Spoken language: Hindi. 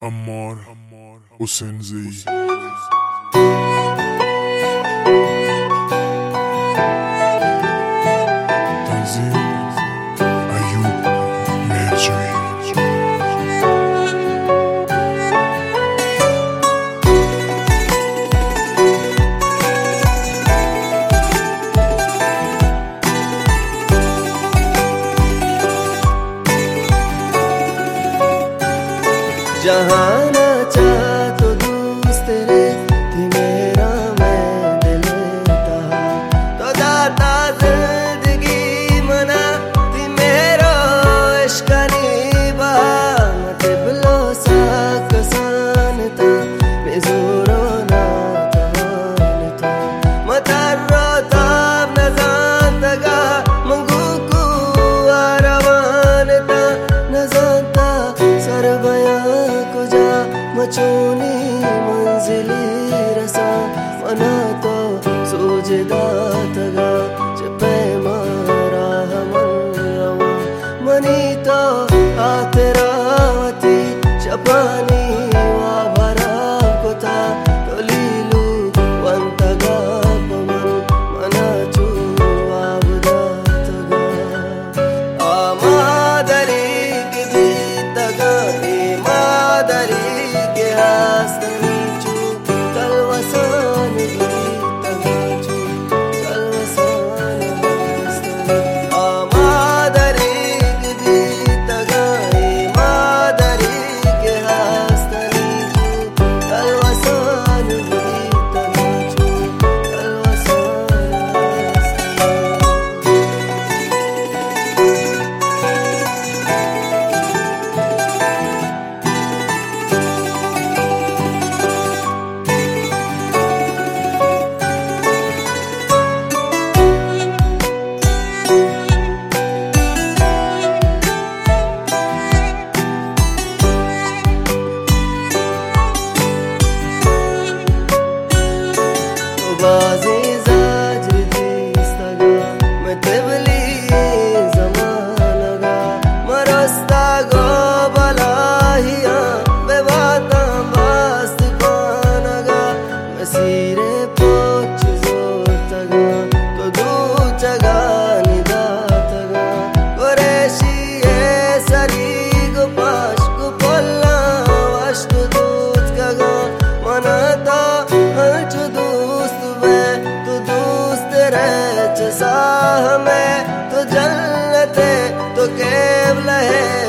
عمار حسین زی تنظیم ایوب مهرجویی. जहाँ ना चाह तो दोस्त तेरे थी मेरा मैं दिल था तो दाता जिंदगी मना थी मेरा इश्क नीबा मत बिलो सा कसान था बेजोरो ना था मतारो था नजान तगा मंगू को आरवान था नजान था सरबया मचोनी मंजिली रसा मना तो सोजदा तगा चपे मारा मन रवा मनी तो आतरावती चपानी वा भरा कोता तो लीलू वंतगा पमन मना चुवा बुदा तगा आमादरी की भी तगा मादरी तो जन्नत तो केवल है